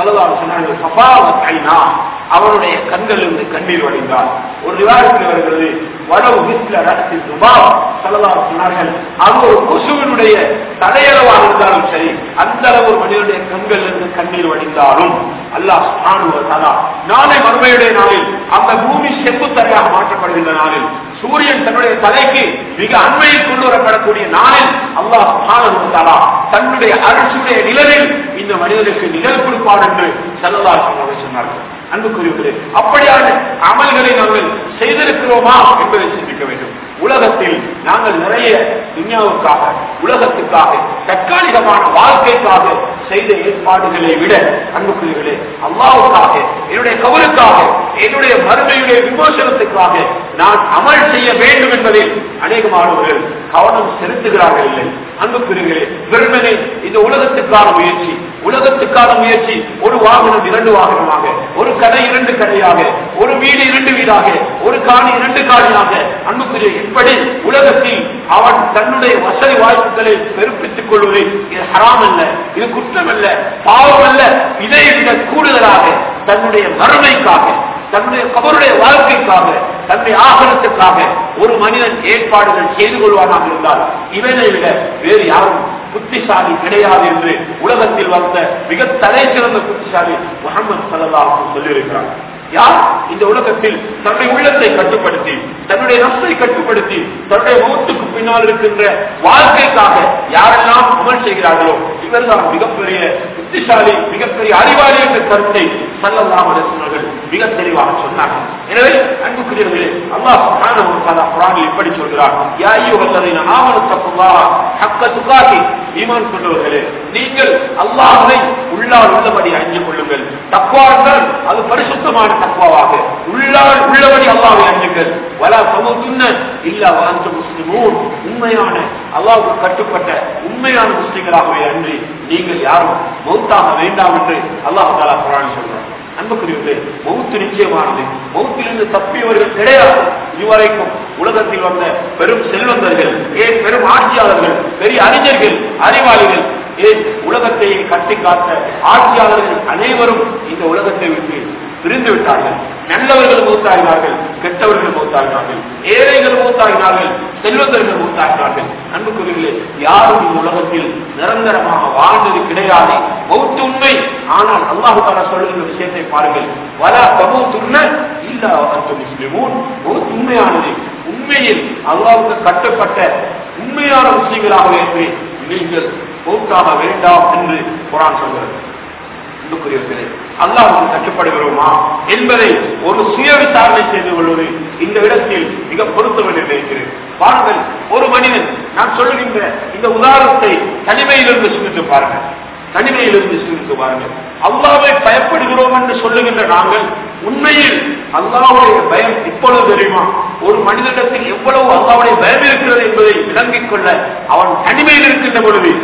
அவனுடைய கண்களிலிருந்து கண்ணீர் வடிந்தார். ஒரு ரிவாயத்தில் வருகிறது, வலவு மிஸ்ல ரத்தி சுபாவ் சொன்னார்கள், அது ஒரு கொசுவினுடைய தலையளவாக இருந்தாலும் சரி, அந்த அளவு ஒரு மனிதனுடைய கண்களிலிருந்து கண்ணீர் வடிந்தாலும் அல்லாஹ் சுப்ஹானஹு வ தஆலா நாளை மறுமையுடைய நாளில் அந்த பூமி செப்பு தரையாக மாற்றப்படுகின்ற நாளில், சூரியன் தன்னுடைய தலைக்கு மிக அண்மையில் கொண்டு வரப்படக்கூடிய நாளில் அல்லாஹ் சுப்ஹானஹு வ தஆலா தன்னுடைய அரசுடைய நிழலில் இந்த மனிதனுக்கு நிழல் கொடுப்பார் என்று ஸல்லல்லாஹு அலைஹி வஸல்லம் சொன்னார்கள். அன்புக்குரியவர்களே, அப்படியான அமல்களை நாங்கள் செய்திருக்கிறோமா என்பதை சிந்திக்க வேண்டும். உலகத்தில் நாங்கள் நிறைய துன்யாவுக்காக, உலகத்துக்காக, தற்காலிகமான வாழ்க்கைக்காக செய்த ஏற்பாடுகளை விட அன்புக்குரியவர்களே, அல்லாஹ்வுக்காக, என்னுடைய கபருக்காக, என்னுடைய மறுமையுடைய விமோசனத்துக்காக நான் அமல் செய்ய வேண்டும் என்பதில் அநேகமானவர்கள் கவனம் செலுத்துகிறார்கள் இல்லை. அன்புக்குரியவர்களே, வெறுமனே இந்த உலகத்துக்கான முயற்சி, உலகத்துக்கான முயற்சி, ஒரு வாகனம் 2 வாகனமாக, ஒரு கடை 2 கடையாக, ஒரு வீடு 2 வீடாக, ஒரு காணி 2 காணியாக, அன்புக்குரிய இப்படி உலகத்தில் அவன் தன்னுடைய வசதி வாய்ப்புகளை பெருப்பித்துக் கொள்வது இது ஹராம் அல்ல, இது குற்றம் அல்ல, பாவம் அல்ல. இதை விட கூடுதலாக தன்னுடைய மறுமைக்காக, தன்னுடைய கபருடைய வாழ்க்கைக்காக, தன்னுடைய ஆகலத்துக்காக ஒரு மனிதன் ஏற்பாடுகள் செய்து கொள்வானாக இருந்தால் இவனை விட வேறு யாரும் புத்திசாலி கிடையாது என்று உலகத்தில் வந்த மிக தலை சிறந்த புத்திசாலி முஹம்மது ஸல்லல்லாஹு அலைஹி வஸல்லம் சொல்லியிருக்கிறார். யார் இந்த உலகத்தில் தன்னுடைய உள்ளத்தை கட்டுப்படுத்தி, தன்னுடைய நப்சை கட்டுப்படுத்தி, தன்னுடைய மௌத்துக்கு பின்னால் இருக்கின்ற வாழ்க்கைக்காக யாரெல்லாம் அமல் செய்கிறார்களோ இவர்தான் மிகப்பெரிய புத்திசாலி, மிகப்பெரிய அறிவாளி என்ற கருத்தை ஸல்லல்லாஹு அலைஹி வஸல்லம் மிக தெளிவாக சொன்னார்கள். எனவே அன்புக்குரியவர்களே, அல்லாஹ் சுப்ஹானஹு வ தஆலா குர்ஆனில் இப்படி சொல்கிறார், யா அய்யுஹல்லதீன ஆமனு தக்குல்லாஹ ஹக்க துகாதி. ஈமான் கொண்டவர்களே, நீங்கள் அல்லாஹ்வை உள்ளால் உள்ளபடி அஞ்சிக் கொள்ளுங்கள். தக்வா என்றால் அது பரிசுத்தமான தக்வாவாக உள்ளால் உள்ளபடி அல்லாஹ்வை அஞ்சுங்கள். வலா தமுதுன்ன இல்லா வ அன்தும் முஸ்லிமூன். உண்மையான அல்லாஹ்வுக்கு கட்டுப்பட்ட உண்மையான முஸ்லிம்களாகவே அன்றி நீங்கள் யாரும் மௌத்தாக வேண்டாம் என்று அல்லாஹ் தஆலா குர்ஆனில் சொல்றார். அன்புக்குரியவர்களே, மௌத்து நிச்சயமானது. மௌத்திலிருந்து தப்பியவர்கள் கிடையாது. இதுவரைக்கும் உலகத்தில் வந்த பெரும் செல்வந்தர்கள், ஏன் பெரும் ஆட்சியாளர்கள், பெரிய அறிஞர்கள், அறிவாளிகள், ஏன் உலகத்தை கட்டி காத்த ஆட்சியாளர்கள் அனைவரும் இந்த உலகத்தை விட்டு பிரிந்து விட்டார்கள். நல்லவர்கள் மூத்தாகினார்கள், கெட்டவர்கள் மூத்தாகினார்கள், ஏழைகள் மூத்தாகினார்கள், செல்வந்தர்கள் மூத்தாகினார்கள். அன்புக்குரியவர்களே, யாரும் இந்த உலகத்தில் நிரந்தரமாக வாழ்ந்தது கிடையாது. மௌத்து உண்மை. ஆனால் அல்லாஹ் தஆலா சொல்லுகிற விஷயத்தை பாருங்கள், வலா தமூதுன்ன இல்லா வ அன்தும் முஸ்லிமூன். மௌத்து உண்மையானது. உண்மையில் அல்லாஹ்வுக்கு கட்டப்பட்ட உண்மையான முஸ்லிம்களாகவே நீங்கள் மௌத்தாக வேண்டாம் என்று குர்ஆன் சொல்கிறது. அன்புக்குரியவர்களே, அல்லாஹ்வுக்கு கட்டுப்படுகிறோமா என்பதை ஒரு சுய விசாரணை செய்து கொள்வது இந்த இடத்தில் மிக பொருத்தம் என்று நினைக்கிறேன். பாருங்கள், ஒரு மனிதன், நான் சொல்லுகின்ற இந்த உதாரணத்தை தனிமையிலிருந்து சிந்தித்து பாருங்கள். தனிமையிலிருந்து சிந்தித்து பாருங்கள். அல்லாஹ்வை பயப்படுகிறோம் என்று சொல்லுகின்ற நாங்கள் உண்மையில் அல்லாஹ்வுடைய பயம் இப்பொழுது தெரியுமா? ஒரு மனிதனிடத்தில் எவ்வளவு அல்லாஹ்வுடைய பயம் இருக்கிறது என்பதை விளங்கிக் கொள்ள அவன் தனிமையில் இருக்கின்ற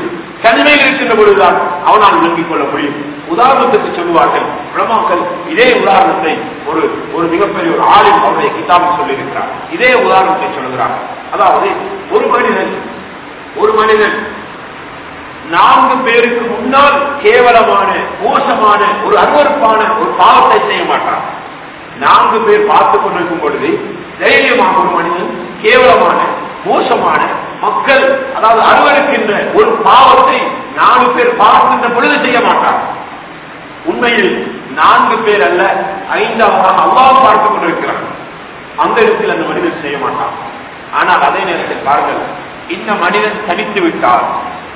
பொழுதுதான் அவனால் விளங்கிக் கொள்ள முடியும். உதாரணத்துக்கு சொல்லுவார்கள் உலமாக்கள், இதே உதாரணத்தை ஒரு மிகப்பெரிய ஒரு ஆலிம் அவருடைய கிதாபில் சொல்லியிருக்கிறார். இதே உதாரணத்தை சொல்லுகிறார். அதாவது ஒரு மனிதன் 4 பேருக்கு முன்னால் கேவலமான, மோசமான, ஒரு அருவருப்பான ஒரு பாவத்தை செய்ய மாட்டான். 4 பேர் பார்த்துக் கொண்டிருக்கும் பொழுது தைரியமாக ஒரு மனிதன் கேவலமான, மோசமான, மக்கள் அதாவது அருவருக்கின்ற ஒரு பாவத்தை 4 பேர் பார்க்கின்ற பொழுது செய்ய மாட்டார். உண்மையில் 4 பேர் அல்ல, 5ஆவதாக அல்லாஹ் பார்த்துக் கொண்டிருக்கிறார். அந்த இடத்தில் அந்த மனிதன் செய்ய மாட்டான். ஆனால் அதே நேரத்தில் பாருங்கள், இந்த மனிதன் தனித்து விட்டார்.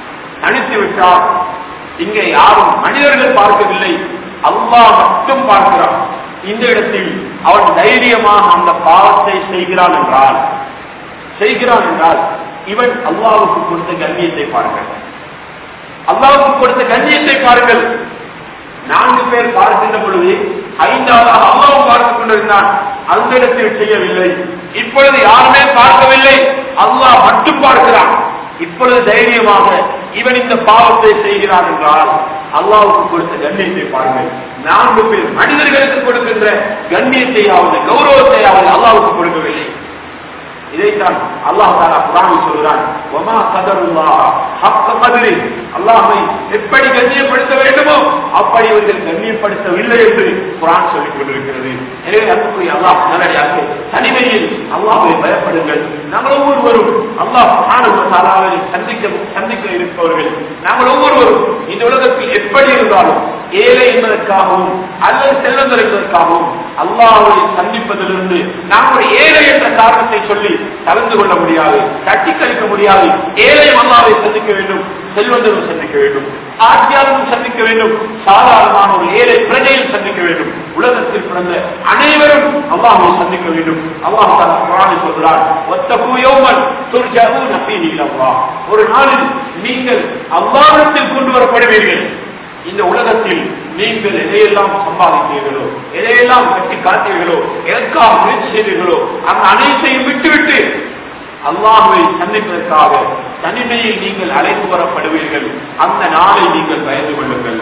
இங்கே யாரும் மனிதர்கள் பார்க்கவில்லை, அல்லாஹ் மட்டும் பார்க்கிறான். இந்த இடத்தில் அவன் தைரியமாக அந்த பாவத்தை செய்கிறான் என்றால் செய்கிறான் என்றால் இவன் அல்லாஹ்வுக்கு கொடுத்த கண்ணியத்தை பாருங்கள். அல்லாஹ்வுக்கு கொடுத்த கண்ணியத்தை பாருங்கள். 4 பேர் பார்க்கின்ற பொழுது 5ஆவதாக அல்லாஹ் பார்த்துக் கொண்டிருந்தான். அந்த இடத்தில் செய்யவில்லை. இப்பொழுது யாருமே பார்க்கவில்லை, அல்லாஹ் மட்டும் பார்க்கிறான். இப்பொழுது தைரியமாக இவன் இந்த பாவத்தை செய்கிறான் என்றால் அல்லாஹ்வுக்கு கொடுத்த கண்ணியத்தை பாருங்கள். 4 பேர் மனிதர்களுக்கு கொடுக்கின்ற கண்ணியத்தையாவது கௌரவத்தையாவது அல்லாஹ்வுக்கு கொடுக்கவில்லை. இதைத்தான் அல்லாஹ் தஆலா குர்ஆனில் சொல்கிறான், வமா கதருல்லாஹ் ஹக்க கத்ரி, அல்லாஹ்வை எப்படி கண்ணியப்படுத்த வேண்டுமோ அப்படி இவர்கள் கண்ணியப்படுத்தவில்லை என்று குர்ஆன் சொல்லிக் கொண்டிருக்கிறது. எனவே அன்புக்குரிய அல்லாஹ் நல்லடியார்களே, தனிமையில் அல்லாஹ்வை பயப்படுங்கள். நாங்கள் ஒவ்வொருவரும் அல்லாஹ் சுப்ஹானஹு வ தஆலாவை சந்திக்க இருப்பவர்கள். நாங்கள் ஒவ்வொருவரும் இந்த உலகத்தில் எப்படி இருந்தாலும் ஏழை என்பதற்காகவும் அல்லது செல்வந்தர் என்பதற்காகவும் அல்லாஹ்வை சந்திப்பதிலிருந்து நாம் ஒரு ஏழை என்ற காரணத்தை சொல்லி கலந்து கொள்ள முடியாது, தட்டி கழிக்க முடியாது. ஏழையும் அல்லாஹ்வை சந்திக்க வேண்டும், செல்வந்தரும் சந்திக்க வேண்டும், ஆட்சியாளரும் சந்திக்க வேண்டும், சாதாரணமான ஒரு ஏழை பிரஜையும் சந்திக்க வேண்டும். உலகத்தில் பிறந்த அனைவரும் அல்லாஹ்வை சந்திக்க வேண்டும். அல்லாஹ் தஆலா குர்ஆனில் சொல்கிறார், வத்தகு யௌமன் துர்ஜஊன ஃபீஹி இலல்லாஹ், ஒரு நாளில் நீங்கள் அல்லாஹ்விடத்தில் கொண்டு வரப்படுவீர்கள். இந்த உலகத்தில் நீங்கள் எதையெல்லாம் சம்பாதித்தீர்களோ, எதையெல்லாம் கட்டி காத்தீர்களோ, எதற்காக முயற்சி செய்தீர்களோ அந்த அனைத்தையும் விட்டுவிட்டு அல்லாஹ்வை சந்திப்பதற்காக தனிமையில் நீங்கள் அழைத்து வரப்படுவீர்கள். அந்த நாளை நீங்கள் பயந்து கொள்ளுங்கள்.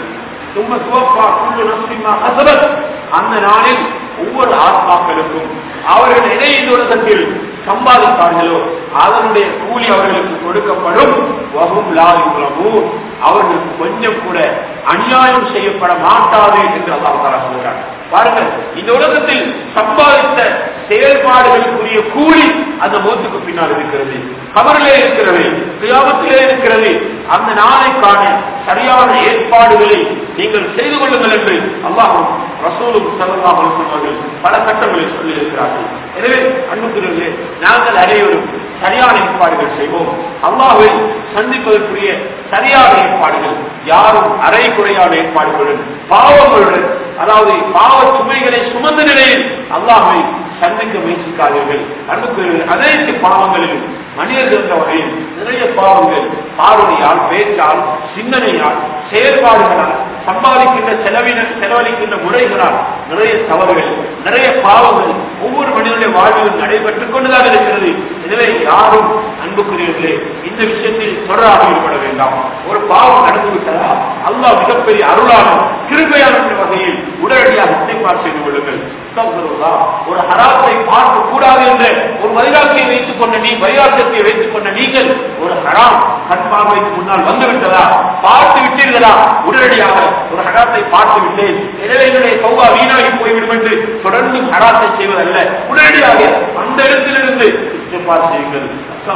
அந்த நாளில் ஒவ்வொரு ஆத்மாக்களுக்கும் அவர்கள் எதை இந்த உலகத்தில் சம்பாதித்தார்களோ அதனுடைய கூலி அவர்களுக்கு கொடுக்கப்படும். அவர்களுக்கு கொஞ்சம் கூட அநியாயம் செய்யப்பட மாட்டாது என்று அல்லாஹ் தஆலா சொல்கிறார். பாருங்கள், இந்த உலகத்தில் சம்பாதித்த செயல்பாடுகளுக்குரிய கூலி அந்த மௌத்துக்கு பின்னால் இருக்கிறது, கபரிலே இருக்கிறது, கியாமத்திலே இருக்கிறது. அந்த நாளைக்கான சரியான ஏற்பாடுகளை நீங்கள் செய்து கொள்ளுங்கள் என்று அல்லாஹ்வும் ரசூலும் ஸல்லல்லாஹு அலைஹி வஸல்லம் பல கட்டங்களில் சொல்லி இருக்கிறார்கள். எனவே அன்புக்குரியவர்களே, நாங்கள் அனைவரும் சரியான ஏற்பாடுகள் செய்வோம். அல்லாஹ்வை சந்திப்பதற்குரிய சரியான ஏற்பாடுகள், யாரும் அரை குறையான ஏற்பாடுகளுடன் பாவங்களுடன், அதாவது பாவ சுமைகளை சுமந்த நிலையில் அல்லாஹ்வை சந்திக்க முயற்சிக்காதீர்கள். அன்புக்குரியவர்கள், அனைத்து பாவங்களிலும் மனிதர்கள் என்ற வகையில் நிறைய பாவங்கள் பார்வையால், பேச்சால், சிந்தனையால், செயல்பாடுகளால், சம்பாதிக்கின்ற செலவழிக்கின்ற முறைகளால் நிறைய தவறுகள், நிறைய பாவங்கள் ஒவ்வொரு மனிதனுடைய வாழ்விலும் நடைபெற்றுக் கொண்டுதான் இருக்கிறது. எனவே யாரும் அன்புக்குரியவர்களே இந்த விஷயத்தில் தொடராக ஈடுபட வேண்டாம். ஒரு பாவம் நடந்துவிட்டதா அல்லாஹ் மிகப்பெரிய அருளாளர், கிருபையான வகையில் உடனடியாக இஸ்திக்பார் செய்து கொள்ளுங்கள். ஒரு ஹராத்தை பார்க்க கூடாது என்ற ஒரு வைராக்கியை வைத்துக் கொண்ட நீங்கள் ஒரு ஹராம் கண் பார்வைக்கு முன்னால் வந்துவிட்டதா, பார்த்து விட்டீர்களா, உடனடியாக ஒரு ஹராத்தை பார்த்து விட்டேன், எனவே என்னுடைய சௌபா வீணாகி போய்விடும் என்று தொடர்ந்து ஹராத்தை செய்வதல்ல, உடனடியாக அந்த இடத்திலிருந்து இஸ்திக்பார் செய்யுங்கள்.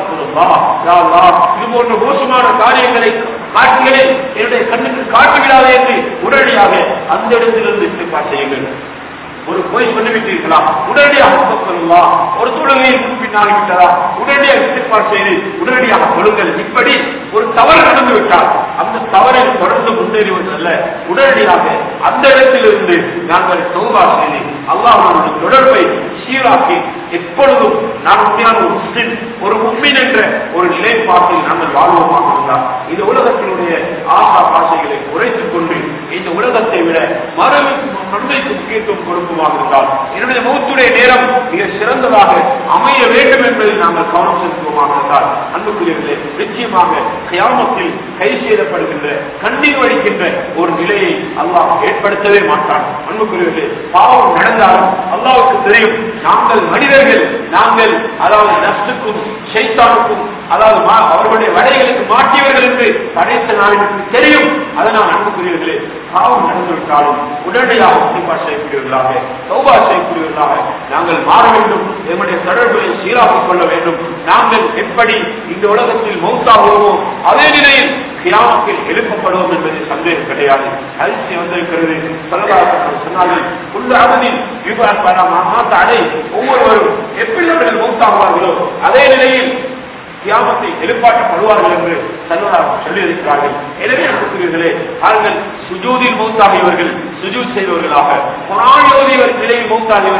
இது போன்ற மோசமான காரியங்களை காட்சிகளை என்னுடைய கண்ணுக்கு காட்டுகிறாரே என்று உடனடியாக அந்த இடத்திலிருந்து இஸ்திக்பார் செய்யுங்கள். ஒரு போய் சொல்லிவிட்டீர்களா, உடனடியாக சொல்லலாம். ஒரு தொழுகையில் பின்னாடி விட்டதா, உடனடியாக இஸ்திக்பார் செய்து உடனடியாக சொல்லுங்கள். இப்படி ஒரு தவறு நடந்து விட்டால் அந்த தவறை தொடர்ந்து முன்னேறுவதல்ல, உடனடியாக அந்த இடத்திலிருந்து நாங்கள் தௌபா செய்து அல்லாஹ்வுடைய தொடர்பை சீராக்கி எப்பொழுதும் நான் உண்மையான ஒரு முஸ்லிம், ஒரு முஃமின் என்ற ஒரு நிலைப்பாட்டில் நாங்கள் வாழ்வோமாக இருந்தால் இந்த உலகத்தினுடைய ஆசா பாசைகளை குறைத்துக் கொண்டு இந்த உலகத்தை விட மறுமைக்கு முக்கியத்துவம் கொடுக்குமாக இருந்தால் என்னுடைய மௌத்துடைய நேரம் மிக சிறந்ததாக அமைய வேண்டும் என்பதில் நாங்கள் கவனம் செலுத்துவோமாக இருந்தால் அன்புக்குரியவர்களே, நிச்சயமாக கியாமத்தில் கை செய்யப்படுகின்ற கண்ணீர் வடிக்கின்ற ஒரு நிலையை அல்லாஹ் ஏற்படுத்தவே மாட்டான். அன்புக்குரியவர்களே, பாவம் நடந்தாலும் அல்லாஹ்வுக்கு தெரியும் நாங்கள் மனிதர்கள், நாங்கள் அதாவது நஃப்ஸுக்கும் ஷைத்தானுக்கும் அதாவது அவர்களுடைய வடைகளுக்கு மாற்றியவர்கள் என்று படைத்த நாளுக்கு தெரியும். அதனால் அன்புக்குரியவர்களே, பாவம் நடந்துவிட்டாலும் உடனடியாக இஸ்திக்பார் செய்யக்கூடியவர்களாக, தௌபா செய்யக்கூடியவர்களாக நாங்கள் மாற வேண்டும். நம்முடைய தொடர்புகளை சீராக்கிக் கொள்ள வேண்டும். நாங்கள் எப்படி இந்த உலகத்தில் மௌத்தாகுவோமோ அதே நிலையில் கியாமத்தில் எழுப்பப்படுவோம் என்பது சந்தேகம் கிடையாது. ஹதீஸ் வந்திருக்கிறது, ஸல்லல்லாஹு அலைஹி வஸல்லம் சொன்னார்கள், குல்லு அமலின் யுபஅஸு மாத அலை, ஒவ்வொருவரும் எப்படி அவர்கள் மௌத்தாகுவார்களோ அதே நிலையில் கியாமத்தை எழுப்பாட்டப்படுவார்கள் என்று ஸல்லல்லாஹு சொல்லி இருக்கிறார்கள். எனவே அன்புக்குரியவர்களே, அவர்கள் சுஜூதில் மௌத்தாகியவர்கள், சுஜூத் செய்தவர்களாக, குர்ஆன் ஓதியவர் நிலையில் மௌத்தாகியவர்கள்,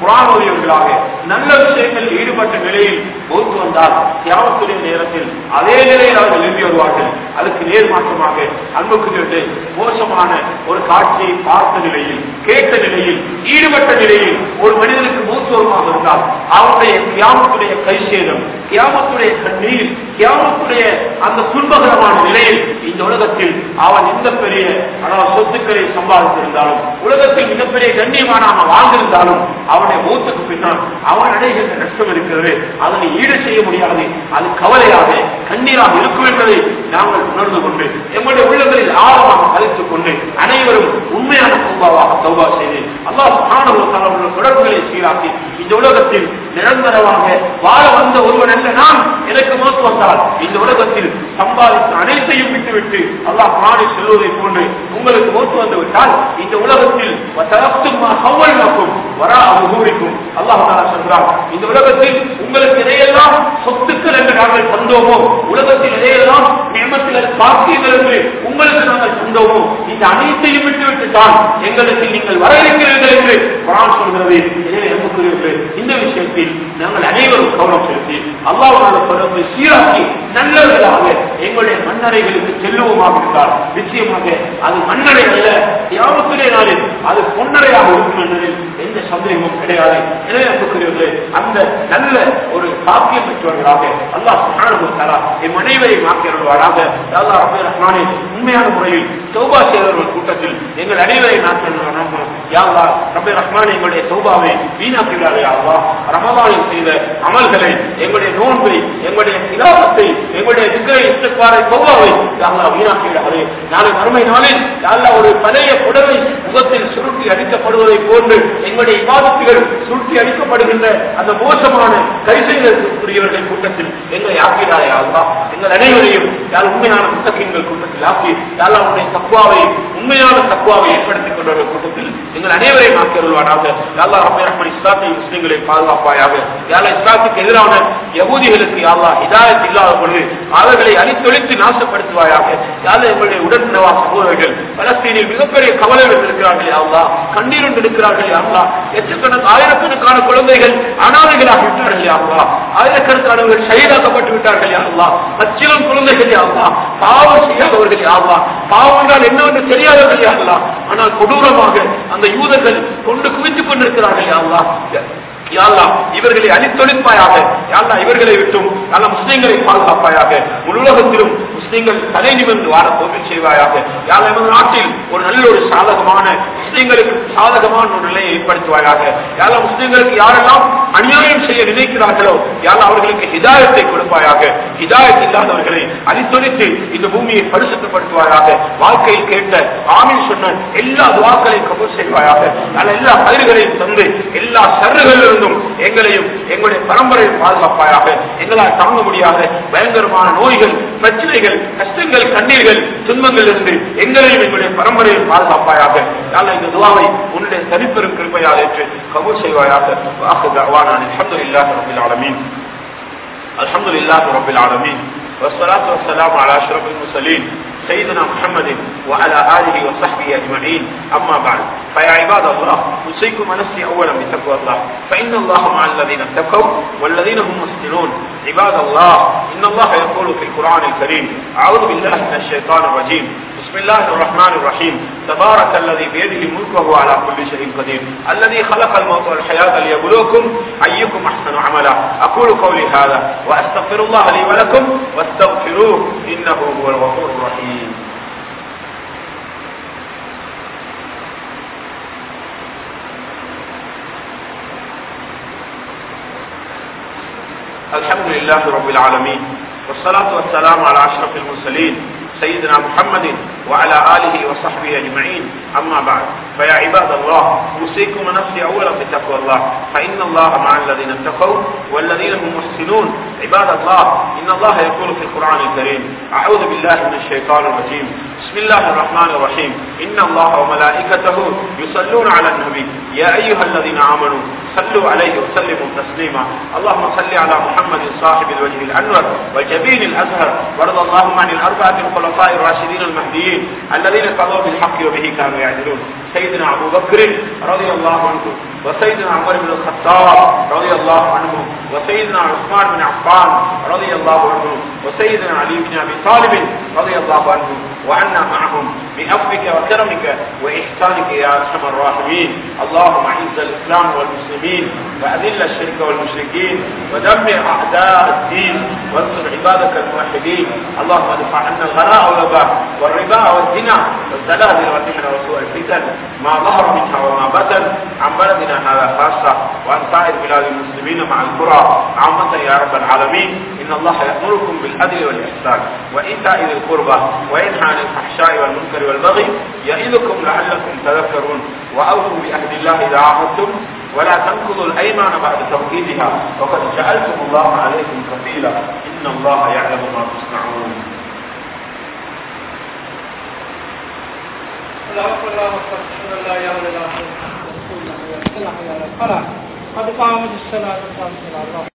குர்ஆன் ஓதியவர்களாக நல்ல விஷயங்களில் ஈடுபட்ட நிலையில் மௌத் வந்தால் கியாமத்துடைய நேரத்தில் அதே நிலையில் அவர்கள் எழுப்பி வருவார்கள். அதுக்கு நேர்மாற்றமாக அன்புக்குரியவர்களே, மோசமான ஒரு காட்சியை பார்த்த நிலையில், கேட்ட நிலையில், ஈடுபட்ட நிலையில் ஒரு மனிதனுக்கு மூத்தோரமாக இருந்தால் அவனுடைய கியாமத்துடைய கைசேதம், கியாமத்துடைய கண்ணீர், கியாமத்துடைய அந்த துன்பகரமான நிலையில் இந்த உலகத்தில் அவன் எந்த பெரிய சொத்துக்களை சம்பாதித்திருந்தாலும், உலகத்தில் மிகப்பெரிய கண்ணியமான அவன் வாழ்ந்திருந்தாலும், அவனுடைய மூத்துக்கு பின்னால் அவன் அடைகின்ற நஷ்டம் இருக்கிறது. அதனை ஈடு செய்ய முடியாது. அது கவலையாக கண்ணீராக இருக்கும் என்பதை நாங்கள் உணர்ந்து கொண்டு எங்களுடைய உள்ளங்களில் ஆழமாக பதித்துக் கொண்டு அனைவரும் உண்மையான தௌபாவாக தௌபா செய்து அல்லாஹ் சுப்ஹானஹு வ தஆலா தொடர்புகளை சீராக்கி இந்த உலகத்தில் நிரந்தரமாக வாழ வந்த ஒருவன் அல்ல நான். எனக்கு மௌத் வந்தால் இந்த உலகத்தில் சம்பாதித்த அனைத்தையும் விட்டுவிட்டு அல்லாஹ் குர்ஆனில் சொல்வதை போன்று உங்களுக்கு மௌத் வந்து விட்டால் இந்த உலகத்தில் அல்லாஹ் தஆலா சொல்றார், இந்த உலகத்தில் உங்களுக்கு எதையெல்லாம் சொத்துக்கள் என்று நாங்கள் தந்தோமோ, உலகத்தில் எதையெல்லாம் நியமத்தில் பாக்கியங்கள் என்று உங்களுக்கு நாங்கள் தந்தோமோ, இந்த அனைத்தையும் விட்டுவிட்டு தான் எங்களுக்கு நீங்கள் வர இருக்கிறீர்கள் என்று குர்ஆன் சொல்கிறது. எனவே அன்புக்குரியவர்களே, இந்த விஷயத்தில் நாங்கள் அனைவரும் கவனம் செலுத்தி அல்லாஹ்வோட தொடர்பை சீராக்கி நல்லவர்களாக எங்களுடைய மண்ணறைகளுக்கு செல்லுவோமாக இருந்தால் நிச்சயமாக அது மண்ணறை அல்ல, கியாமத்துடைய நாளில் அது பொன்னறையாக இருக்கும் என்பதில் எந்த சந்தேகமும் கிடையாது. எனவே அன்புக்குரியவர்களே, அந்த நல்ல ஒரு பாக்கியம் பெற்றவர்களாக அல்லாஹ் சுப்ஹானஹு வ தஆலா எம் அனைவரையும் ஆக்கியருள்வாராக. அல்லாஹ் ரப்பல் ரஹ்மானே, உண்மையான முறையில் தௌபா செய்தவர்கள் கூட்டத்தில் எங்கள் அனைவரையும் ஆக்கியருள்வாராக. யா அல்லாஹ் ரப்பல் ரஹ்மானே, எங்களுடைய தௌபாவை வீணாக்குகிறாரே யா அல்லாஹ். ரமலானில் செய்த அமல்களை, எங்களுடைய நோன்பை, எங்களுடைய திலாவத்தை, எங்களுடைய திக்ரை, இஸ்திக்பாரை, தௌபாவை யா அல்லாஹ் வீணாக்குகிறாரே. நாளை மறுமை நாளில் யா அல்லாஹ் ஒரு பழைய புடவை முகத்தில் சுருட்டி அடிக்கப்படுவதை போன்று எங்களுடைய இபாதத்துகள் சுருட்டி அடிக்கப்படுகின்ற அந்த மோசமான கைசெய்தற்குரியவர்கள் கூட்டத்தில் எங்களை ஆக்கிறாரே யா அல்லாஹ். எங்கள் அனைவரையும் யார் உண்மையான முத்தகீன்கள் கூட்டத்தில் ஆக்கி யா அல்லாஹ் உன்னுடைய தக்வாவை, உண்மையான தக்வாவை ஏற்படுத்திக் கொண்டவர்கள் கூட்டத்தில் எங்கள் அனைவரையும் ஆக்கியருள்வாராக. யா அல்லாஹ் ரப்பல் ரஹ்மான், இஸ்லாத்தை முஸ்லிம்களை பாதுகாப்பாயாக. யா அல்லாஹ் இஸ்லாத்துக்கு எதிரான யகூதிகளுக்கு யா அல்லாஹ் ஹிதாயத் இல்லாத பொழுது அவர்களை அழித்தொழித்து நாசப்படுத்துவாயாக. யா அல்லாஹ் எங்களுடைய உடன்பிறவா சகோதரர்கள் பலஸ்தீனில் மிகப்பெரிய கவலைகள் இருக்கிறார்கள் யா அல்லாஹ், கண்ணீர் இருக்கிறார்கள் யா அல்லாஹ். ஆயிரக்கணக்கான குழந்தைகள் அனாதைகளாக விட்டார்கள் யா அல்லாஹ். ஆயிரக்கணக்கானவர்கள் ஷஹீதாக்கப்பட்டு விட்டார்கள் யா அல்லாஹ். பச்சிளம் குழந்தைகள் யா அல்லாஹ், பாவம் செய்யாதவர்கள் யா அல்லாஹ், பாவம் என்றால் என்னவென்று தெரியாதவர்கள் யா அல்லாஹ். ஆனால் கொடூரமாக அந்த யூதர்கள் கொண்டு குவித்துக் கொண்டிருக்கிறார்கள் யா அல்லாஹ். யா அல்லாஹ் இவர்களை அழித்தொழிப்பாயாக. யா அல்லாஹ் இவர்களை விட்டும் நல்ல முஸ்லிம்களை பாதுகாப்பாயாக. முழு உலகத்திலும் முஸ்லிம்கள் தலை நிமிர்ந்து வாழ தோல்வி செய்வாயாக. யா அல்லாஹ் நமது நாட்டில் ஒரு நல்ல ஒரு சாதகமான முஸ்லிம்களுக்கு சாதகமான ஒரு நிலையை ஏற்படுத்துவாயாக. யா அல்லாஹ் முஸ்லிம்களுக்கு யாரெல்லாம் அநியாயம் செய்ய நினைக்கிறார்களோ யா அல்லாஹ் அவர்களுக்கு ஹிதாயத்தை கொடுப்பாயாக. ஹிதாயத் இல்லாதவர்களை அழித்தொழித்து இந்த பூமியை பரிசுத்தப்படுத்துவாயாக. வாழ்க்கையில் கேட்ட ஆமீன் சொன்ன எல்லா துஆக்களையும் கபூல் செய்வாயாக. எல்லா பயிர்களையும் தந்து எல்லா சர்றுகளிலிருந்தும் எங்களையும் எங்களுடைய பரம்பரையை பாதுகாப்பாயாக. எங்களால் தாங்க முடியாத பயங்கரமான நோய்கள், பிரச்சனைகள், கஷ்டங்கள், கண்ணீர்கள், துன்பங்கள் இருந்து எங்களையும் எங்களுடைய பரம்பரையை பாதுகாப்பாயாக. இந்த துஆவை உன்னுடைய தனிப்பெரும் கிருபையால் ஏற்று கபூல் செய்வாயாக. அல்ஹம்துலில்லாஹி ரப்பில் ஆலமீன். அல்ஹம்துலில்லாஹி ரப்பில் ஆலமீன். والصلاة والسلام على أشرف المرسلين سيدنا محمد وعلى آله وصحبه أجمعين. أما بعد، فيا عباد الله، أوصيكم ونفسي أولا بتقوى الله، فإن الله مع الذين اتقوا والذين هم محسنون. عباد الله، إن الله يقول في القرآن الكريم: أعوذ بالله من الشيطان الرجيم، بسم الله الرحمن الرحيم، تبارك الذي بيده الملك وهو على كل شيء قدير، الذي خلق الموت والحياة ليبلوكم أيكم أحسن عملا. أقول قولي هذا وأستغفر الله لي ولكم واستغفروه إنه هو الغفور الرحيم. الحمد لله رب العالمين، والصلاة والسلام على أشرف المرسلين سيدنا محمد وعلى آله وصحبه أجمعين. أما بعد، فيا عباد الله، أوصيكم ونفسي أولا بتقوى الله، فإن الله مع الذين اتقوا والذين هم محسنون. عباد الله، إن الله يقول في القرآن الكريم: أعوذ بالله من الشيطان الرجيم، بسم الله الرحمن الرحيم، إن الله وملائكته يصلون على النبي يا أيها الذين آمنوا صلوا عليه وسلموا تسليما. اللهم صل على محمد صاحب الوجه الأنور والجبين الأزهر، وارض اللهم عن الأربعة الخلفاء الراشدين المهديين الذين قضوا بالحق وبه كانوا يعدلون. سيدنا أبو بكر رضي الله عنه وسيدنا عمر بن الخطاب رضي الله عنه وسيدنا عثمان بن عفان رضي الله عنه وسيدنا علي بن أبي طالب رضي الله عنه وعنا معهم بعفوك وكرمك وإحسانك يا أرحم الراحمين. اللهم أعز الإسلام والمسلمين وأذل الشرك والمشركين ودمر أعداء الدين وانصر عبادك الموحدين. اللهم ادفع عنا الغلاء والوباء والربا والزنا والزلازل والمحن وسوء الفتن ما ظهر منها وما بطن عن بلدنا هذا خاصة وعن سائر بلاد المسلمين مع القرى عامة يا رب العالمين. إن الله يأمركم بالعدل والإحسان وإيتاء ذي القربى وينهى عن الفحشاء والمنكر والبغي يعظكم لعلكم تذكرون. وأوفوا بعهد الله إذا عاهدتم ولا تنقضوا الأيمان بعد توكيدها وقد جعلتم الله عليكم كفيلا إن الله يعلم ما تصنعون. قد قامت الصلاة